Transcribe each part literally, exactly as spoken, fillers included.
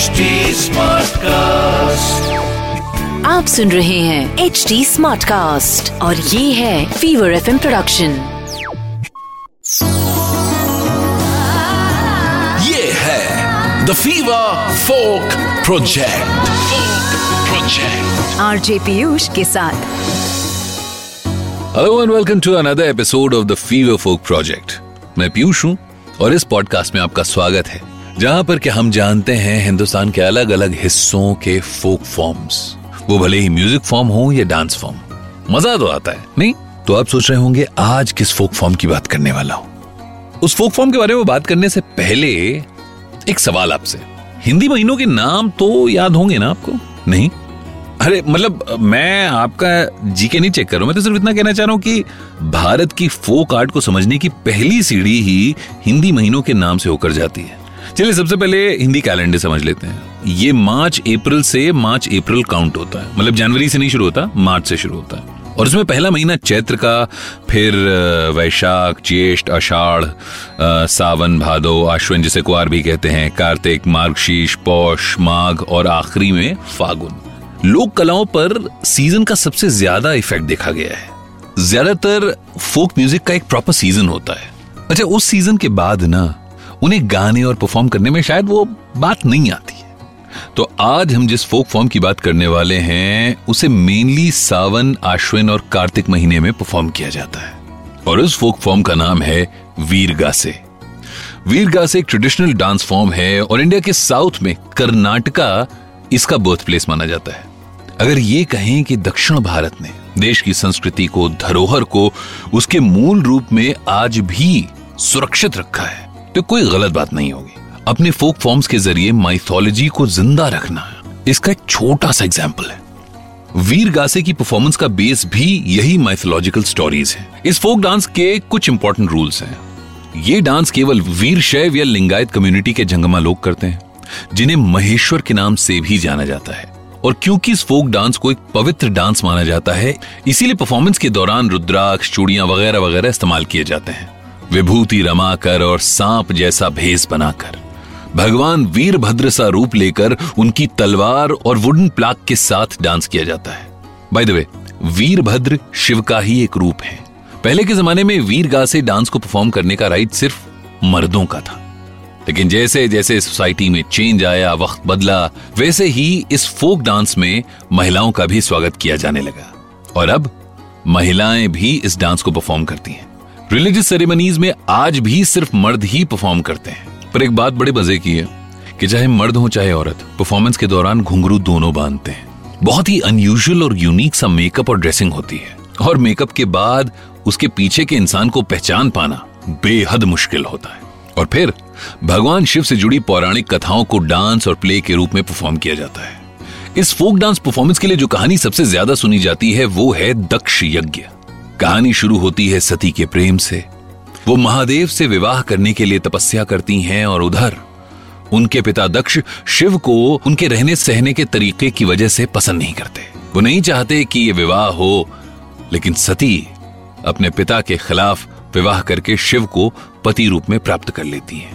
H D smart cast, आप सुन रहे हैं एच डी स्मार्ट कास्ट और ये है फीवर एफ एम प्रोडक्शन। ये है the Fever folk project project R J Piyush के साथ। Hello and welcome to another episode of the Fever folk project. मैं पीयूष हूँ और इस पॉडकास्ट में आपका स्वागत है, जहां पर कि हम जानते हैं हिंदुस्तान के अलग अलग हिस्सों के फोक फॉर्म्स, वो भले ही म्यूजिक फॉर्म हो या डांस फॉर्म। मजा तो आता है नहीं? तो आप सोच रहे होंगे आज किस फोक फॉर्म की बात करने वाला हूं। उस फोक फॉर्म के बारे में बात करने से पहले एक सवाल आपसे। हिंदी महीनों के नाम तो याद होंगे ना आपको? नहीं? अरे मतलब मैं आपका जीके नहीं चेक कर रहा हूं, मैं तो सिर्फ इतना कहना चाह रहा हूं कि भारत की फोक आर्ट को समझने की पहली सीढ़ी ही हिंदी महीनों के नाम से होकर जाती है। चलिए सबसे पहले हिंदी कैलेंडर समझ लेते हैं। ये मार्च अप्रैल से मार्च अप्रैल काउंट होता है, मतलब जनवरी से नहीं शुरू होता, मार्च से शुरू होता है। और उसमें पहला महीना चैत्र का, फिर वैशाख, ज्येष्ठ, आषाढ़, सावन, भादो, आश्विन जिसे कुआर भी कहते हैं, कार्तिक, मार्गशीर्ष, पौष, माघ और आखिरी में फागुन। लोक कलाओं पर सीजन का सबसे ज्यादा इफेक्ट देखा गया है। ज्यादातर फोक म्यूजिक का एक प्रॉपर सीजन होता है। अच्छा, उस सीजन के बाद ना उन्हें गाने और परफॉर्म करने में शायद वो बात नहीं आती है। तो आज हम जिस फोक फॉर्म की बात करने वाले हैं उसे मेनली सावन, आश्विन और कार्तिक महीने में परफॉर्म किया जाता है, और उस फोक फॉर्म का नाम है वीरगासे। वीरगासे एक ट्रेडिशनल डांस फॉर्म है और इंडिया के साउथ में कर्नाटका इसका बर्थ प्लेस माना जाता है। अगर ये कहें कि दक्षिण भारत ने देश की संस्कृति को, धरोहर को उसके मूल रूप में आज भी सुरक्षित रखा है तो कोई गलत बात नहीं होगी। अपने फोक फॉर्म्स के जरिए माइथोलॉजी को जिंदा रखना इसका एक छोटा सा एग्जाम्पल है। वीरगासे की परफॉर्मेंस का बेस भी यही माइथोलॉजिकल स्टोरीज है। इस फोक डांस के कुछ इंपॉर्टेंट रूल्स हैं। ये डांस केवल वीरशैव या लिंगायत कम्युनिटी के जंगमा लोग करते हैं, जिन्हें महेश्वर के नाम से भी जाना जाता है। और क्योंकि इस फोक डांस को एक पवित्र डांस माना जाता है, इसीलिए परफॉर्मेंस के दौरान रुद्राक्ष, चूड़ियां वगैरह वगैरह इस्तेमाल किए जाते हैं। विभूति रमाकर और सांप जैसा भेष बनाकर, भगवान वीरभद्र सा रूप लेकर उनकी तलवार और वुडन प्लाक के साथ डांस किया जाता है। By the way, Veerabhadra Shiva का ही एक रूप है। पहले के जमाने में वीरगासे डांस को परफॉर्म करने का राइट सिर्फ मर्दों का था, लेकिन जैसे जैसे सोसाइटी में चेंज आया, वक्त बदला, वैसे ही इस फोक डांस में महिलाओं का भी स्वागत किया जाने लगा और अब महिलाएं भी इस डांस को परफॉर्म करती हैं। रिलीजियस सेरेमनीज में आज भी सिर्फ मर्द ही परफॉर्म करते हैं, पर एक बात बड़े मजे की है कि चाहे मर्द हो चाहे औरत, परफॉर्मेंस के दौरान घुंघरू दोनों बांधते हैं। बहुत ही अनयूजुअल और यूनिक सा मेकअप और ड्रेसिंग होती है, और मेकअप के बाद उसके पीछे के इंसान को पहचान पाना बेहद मुश्किल होता है। और फिर भगवान शिव से जुड़ी पौराणिक कथाओं को डांस और प्ले के रूप में परफॉर्म किया जाता है। इस फोक डांस परफॉर्मेंस के लिए जो कहानी सबसे ज्यादा सुनी जाती है वो है दक्ष यज्ञ। कहानी शुरू होती है सती के प्रेम से। वो महादेव से विवाह करने के लिए तपस्या करती हैं और उधर उनके पिता दक्ष शिव को उनके रहने सहने के तरीके की वजह से पसंद नहीं करते। वो नहीं चाहते कि ये विवाह हो, लेकिन सती अपने पिता के खिलाफ विवाह करके शिव को पति रूप में प्राप्त कर लेती है।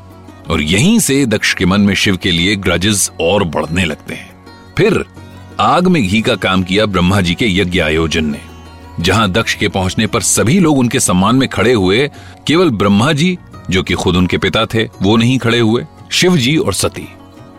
और यहीं से दक्ष के मन में शिव के लिए ग्रजेस और बढ़ने लगते हैं। फिर आग में घी का काम किया ब्रह्मा जी के यज्ञ आयोजन ने, जहां दक्ष के पहुंचने पर सभी लोग उनके सम्मान में खड़े हुए। केवल ब्रह्मा जी, जो कि खुद उनके पिता थे, वो नहीं खड़े हुए, शिव जी और सती।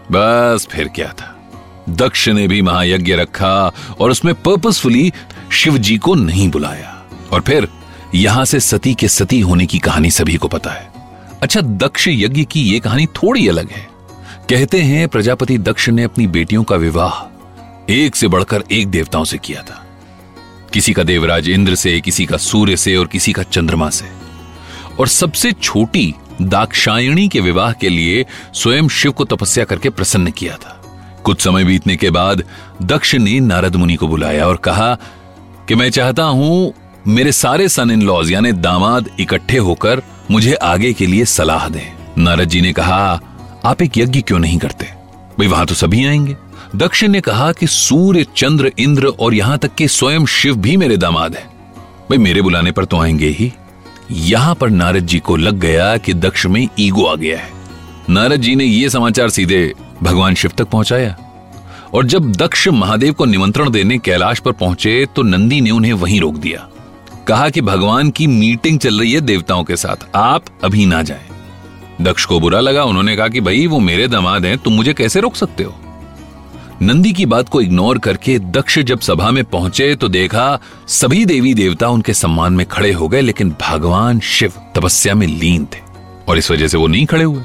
बस फिर क्या था, दक्ष ने भी महायज्ञ रखा और उसमें पर्पसफुली शिव जी को नहीं बुलाया। और फिर यहां से सती के सती होने की कहानी सभी को पता है। अच्छा, दक्ष यज्ञ की यह कहानी थोड़ी अलग है। कहते हैं प्रजापति दक्ष ने अपनी बेटियों का विवाह एक से बढ़कर एक देवताओं से किया था। किसी का देवराज इंद्र से, किसी का सूर्य से और किसी का चंद्रमा से। और सबसे छोटी दाक्षायणी के विवाह के लिए स्वयं शिव को तपस्या करके प्रसन्न किया था। कुछ समय बीतने के बाद दक्ष ने नारद मुनि को बुलाया और कहा कि मैं चाहता हूं मेरे सारे सन इन लॉज यानी दामाद इकट्ठे होकर मुझे आगे के लिए सलाह दें। नारद जी ने कहा, आप एक यज्ञ क्यों नहीं करते? भाई वहां तो सभी आएंगे। दक्ष ने कहा कि सूर्य, चंद्र, इंद्र और यहां तक कि स्वयं शिव भी मेरे दामाद हैं, भाई मेरे बुलाने पर तो आएंगे ही। यहां पर नारद जी को लग गया कि दक्ष में ईगो आ गया है। नारद जी ने यह समाचार सीधे भगवान शिव तक पहुंचाया। और जब दक्ष महादेव को निमंत्रण देने कैलाश पर पहुंचे तो नंदी ने उन्हें वहीं रोक दिया। कहा कि भगवान की मीटिंग चल रही है देवताओं के साथ, आप अभी ना जाएं। दक्ष को बुरा लगा। उन्होंने कहा कि भाई वो मेरे दामाद हैं, तुम मुझे कैसे रोक सकते हो। नंदी की बात को इग्नोर करके दक्ष जब सभा में पहुंचे तो देखा सभी देवी देवता उनके सम्मान में खड़े हो गए, लेकिन भगवान शिव तपस्या में लीन थे और इस वजह से वो नहीं खड़े हुए।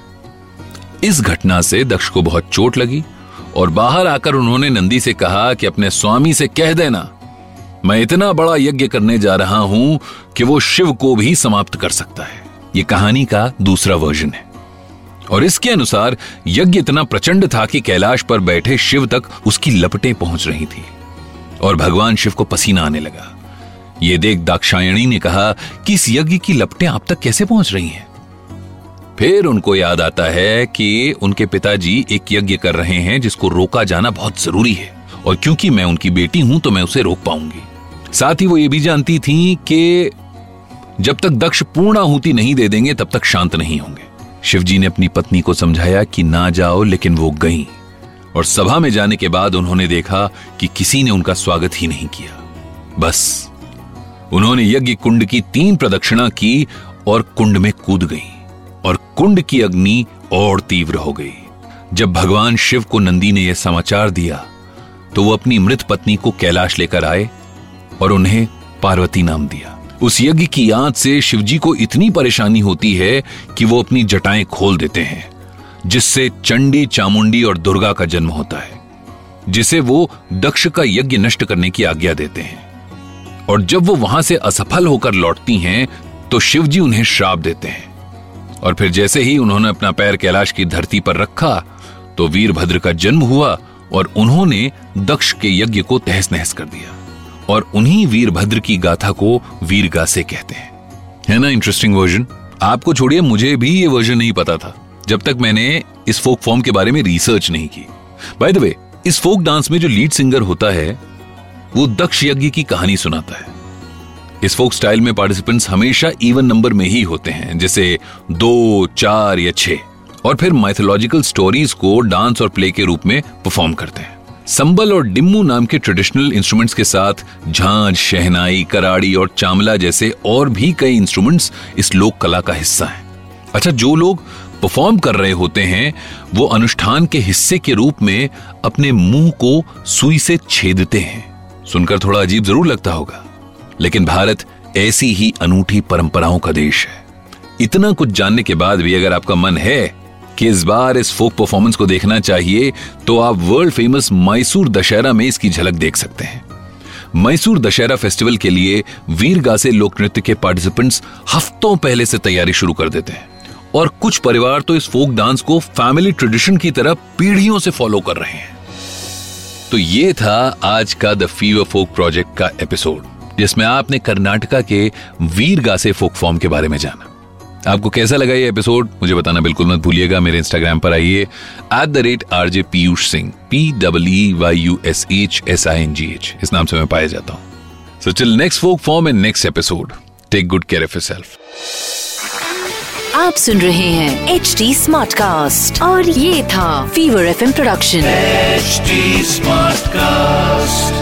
इस घटना से दक्ष को बहुत चोट लगी और बाहर आकर उन्होंने नंदी से कहा कि अपने स्वामी से कह देना मैं इतना बड़ा यज्ञ करने जा रहा हूं कि वो शिव को भी समाप्त कर सकता है। ये कहानी का दूसरा वर्जन है और इसके अनुसार यज्ञ इतना प्रचंड था कि कैलाश पर बैठे शिव तक उसकी लपटें पहुंच रही थी और भगवान शिव को पसीना आने लगा। यह देख दाक्षायणी ने कहा कि इस यज्ञ की लपटें आप तक कैसे पहुंच रही हैं। फिर उनको याद आता है कि उनके पिताजी एक यज्ञ कर रहे हैं जिसको रोका जाना बहुत जरूरी है और क्योंकि मैं उनकी बेटी हूं तो मैं उसे रोक पाऊंगी। साथ ही वो ये भी जानती थी कि जब तक दक्ष पूर्ण आहुति नहीं दे देंगे तब तक शांत नहीं होंगे। शिवजी ने अपनी पत्नी को समझाया कि ना जाओ, लेकिन वो गईं और सभा में जाने के बाद उन्होंने देखा कि किसी ने उनका स्वागत ही नहीं किया। बस उन्होंने यज्ञ कुंड की तीन प्रदक्षिणा की और कुंड में कूद गईं और कुंड की अग्नि और तीव्र हो गई। जब भगवान शिव को नंदी ने यह समाचार दिया तो वो अपनी मृत पत्नी को कैलाश लेकर आए और उन्हें पार्वती नाम दिया। उस यज्ञ की याद से शिवजी को इतनी परेशानी होती है कि वो अपनी जटाएं खोल देते हैं, जिससे चंडी, चामुंडी और दुर्गा का जन्म होता है, जिसे वो दक्ष का यज्ञ नष्ट करने की आज्ञा देते हैं। और जब वो वहां से असफल होकर लौटती हैं तो शिवजी उन्हें श्राप देते हैं और फिर जैसे ही उन्होंने अपना पैर कैलाश की धरती पर रखा तो वीरभद्र का जन्म हुआ और उन्होंने दक्ष के यज्ञ को तहस नहस कर दिया और उन्हीं वीरभद्र की गाथा को वीरगासे कहते हैं। है ना इंटरेस्टिंग वर्जन। आपको छोड़िए, मुझे भी ये वर्जन नहीं पता था जब तक मैंने इस फोक फॉर्म के बारे में रिसर्च नहीं की। बाय द वे, इस फोक डांस में जो लीड सिंगर होता है वो दक्ष यज्ञ की कहानी सुनाता है। इस फोक स्टाइल में पार्टिसिपेंट्स हमेशा इवन नंबर में ही होते हैं, जैसे दो, चार या छह, और फिर माइथोलॉजिकल स्टोरीज को डांस और प्ले के रूप में परफॉर्म करते हैं। संबल और डिम्मू नाम के ट्रेडिशनल इंस्ट्रूमेंट्स के साथ झांझ, शहनाई, कराड़ी और चामला जैसे और भी कई इंस्ट्रूमेंट्स इस लोक कला का हिस्सा हैं। अच्छा, जो लोग परफॉर्म कर रहे होते हैं वो अनुष्ठान के हिस्से के रूप में अपने मुंह को सुई से छेदते हैं। सुनकर थोड़ा अजीब जरूर लगता होगा, लेकिन भारत ऐसी ही अनूठी परंपराओं का देश है। इतना कुछ जानने के बाद भी अगर आपका मन है कि इस बार इस फोक परफॉर्मेंस को देखना चाहिए तो आप वर्ल्ड फेमस मैसूर दशहरा में इसकी झलक देख सकते हैं। मैसूर दशहरा फेस्टिवल के लिए वीरगासे लोक नृत्य के पार्टिसिपेंट्स हफ्तों पहले से तैयारी शुरू कर देते हैं और कुछ परिवार तो इस फोक डांस को फैमिली ट्रेडिशन की तरह पीढ़ियों से फॉलो कर रहे हैं। तो ये था आज का द फीवर फोक प्रोजेक्ट का एपिसोड, जिसमें आपने कर्नाटका के वीरगासे फोक फॉर्म के बारे में जाना। आपको कैसा लगा ये एपिसोड मुझे बताना बिल्कुल मत भूलिएगा। मेरे इंस्टाग्राम पर आइए at the rate RJ Piyush Singh, P W E Y U S H S I N G H, इस नाम से मैं पाया जाता हूं। So till next folk form and next episode, take good care of yourself. आप सुन रहे हैं एच डी स्मार्ट कास्ट और ये था Fever F M production. H D smart cast.